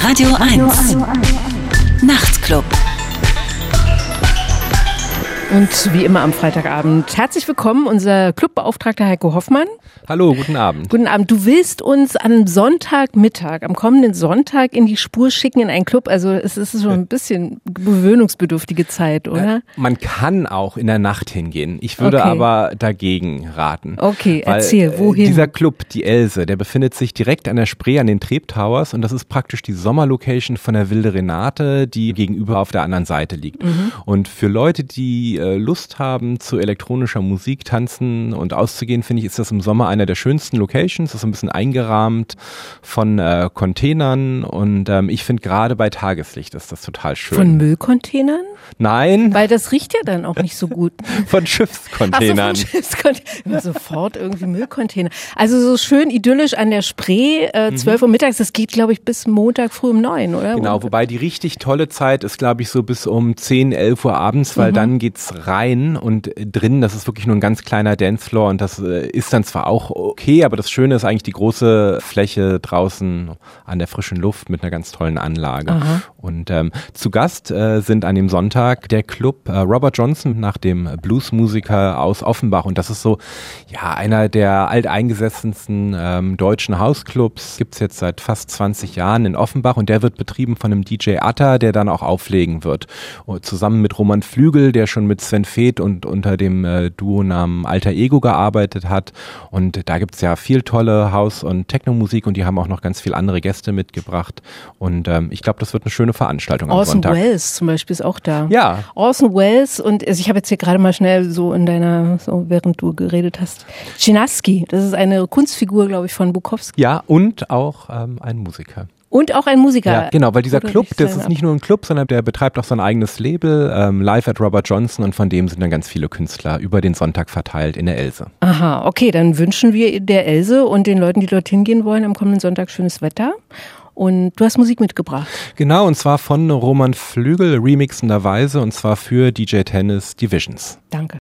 Radio 1 Nachtclub. Und wie immer am Freitagabend. Herzlich willkommen, unser Clubbeauftragter Heiko Hoffmann. Hallo, guten Abend. Guten Abend. Du willst uns am Sonntagmittag, am kommenden Sonntag in die Spur schicken in einen Club. Also es ist schon ein bisschen gewöhnungsbedürftige Zeit, oder? Man kann auch in der Nacht hingehen. Ich würde aber dagegen raten. Okay, erzähl, wohin? Dieser Club, die Else, der befindet sich direkt an der Spree, an den Treptowers. Und das ist praktisch die Sommerlocation von der Wilde Renate, die gegenüber auf der anderen Seite liegt. Und für Leute, die Lust haben, zu elektronischer Musik tanzen und auszugehen, finde ich, ist das im Sommer einer der schönsten Locations. Das ist ein bisschen eingerahmt von Containern und ich finde gerade bei Tageslicht ist das total schön. Von Müllcontainern? Nein. Weil das riecht ja dann auch nicht so gut. Von Schiffscontainern. Ach so, von Schiffscontainern. Sofort irgendwie Müllcontainer. Also so schön idyllisch an der Spree, 12 Uhr mittags, das geht, glaube ich, bis Montag früh um 9, oder? Genau, wobei die richtig tolle Zeit ist, glaube ich, so bis um 10, 11 Uhr abends, weil dann geht's rein und drinnen, das ist wirklich nur ein ganz kleiner Dancefloor und das ist dann zwar auch okay, aber das Schöne ist eigentlich die große Fläche draußen an der frischen Luft mit einer ganz tollen Anlage. Aha. Und zu Gast sind an dem Sonntag der Club Robert Johnson nach dem Bluesmusiker aus Offenbach und das ist so einer der alteingesessensten deutschen Hausclubs, gibt's jetzt seit fast 20 Jahren in Offenbach und der wird betrieben von einem DJ Atta, der dann auch auflegen wird. Und zusammen mit Roman Flügel, der schon mit Sven Feth und unter dem Duonamen Alter Ego gearbeitet hat und da gibt's ja viel tolle House- und Techno-Musik und die haben auch noch ganz viele andere Gäste mitgebracht und ich glaube, das wird eine schöne Veranstaltung am Sonntag. Orson Welles zum Beispiel ist auch da. Ja. Orson Welles und ich habe jetzt hier gerade mal schnell so während du geredet hast, Chinaski, das ist eine Kunstfigur, glaube ich, von Bukowski. Ja, und auch ein Musiker. Und auch ein Musiker. Ja, genau, weil dieser Club, das ist nicht nur ein Club, sondern der betreibt auch sein eigenes Label, Live at Robert Johnson und von dem sind dann ganz viele Künstler über den Sonntag verteilt in der Else. Aha, okay, dann wünschen wir der Else und den Leuten, die dorthin gehen wollen, am kommenden Sonntag schönes Wetter. Und du hast Musik mitgebracht. Genau, und zwar von Roman Flügel remixenderweise und zwar für DJ Tennis Divisions. Danke.